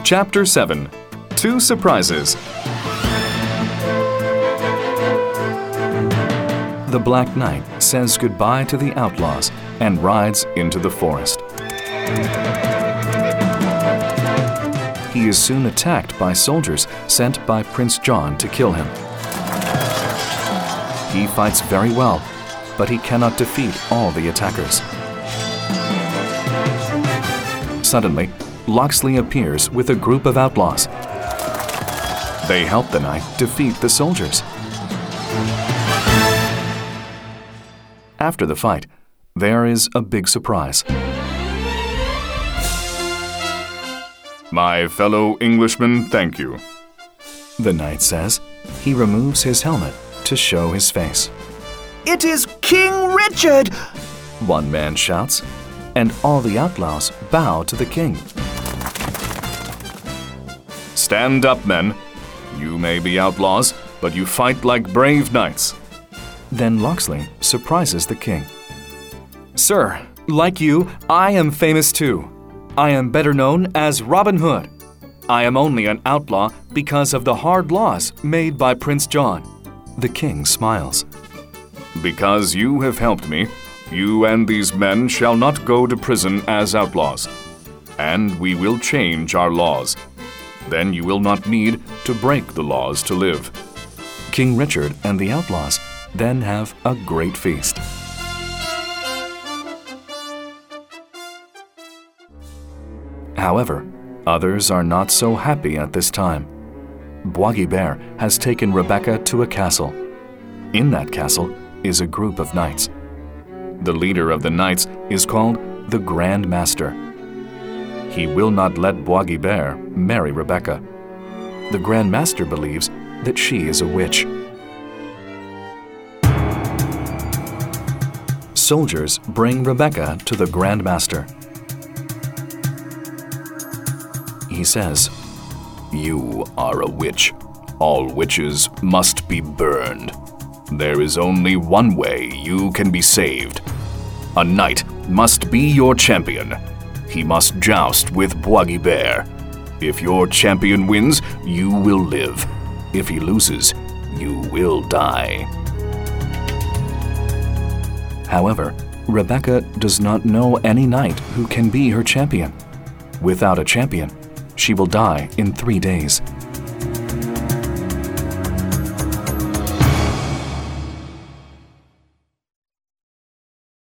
Chapter 7. Two Surprises. The Black Knight says goodbye to the outlaws and rides into the forest. He is soon attacked by soldiers sent by Prince John to kill him. He fights very well, but he cannot defeat all the attackers. Suddenly, Locksley appears with a group of outlaws. They help the knight defeat the soldiers. After the fight, there is a big surprise. My fellow Englishmen, thank you, the knight says. He removes his helmet to show his face. It is King Richard! One man shouts, and all the outlaws bow to the king. Stand up, men. You may be outlaws, but you fight like brave knights. Then Locksley surprises the king. Sir, like you, I am famous too. I am better known as Robin Hood. I am only an outlaw because of the hard laws made by Prince John. The king smiles. Because you have helped me, you and these men shall not go to prison as outlaws. And we will change our laws. Then you will not need to break the laws to live. King Richard and the outlaws then have a great feast. However, others are not so happy at this time. Bois Guilbert has taken Rebecca to a castle. In that castle is a group of knights. The leader of the knights is called the Grand Master. He will not let Bois Guilbert marry Rebecca. The Grand Master believes that she is a witch. Soldiers bring Rebecca to the Grand Master. He says, "You are a witch. All witches must be burned. There is only one way you can be saved. A knight must be your champion. He must joust with Bois Guilbert. If your champion wins, you will live. If he loses, you will die." However, Rebecca does not know any knight who can be her champion. Without a champion, she will die in 3 days.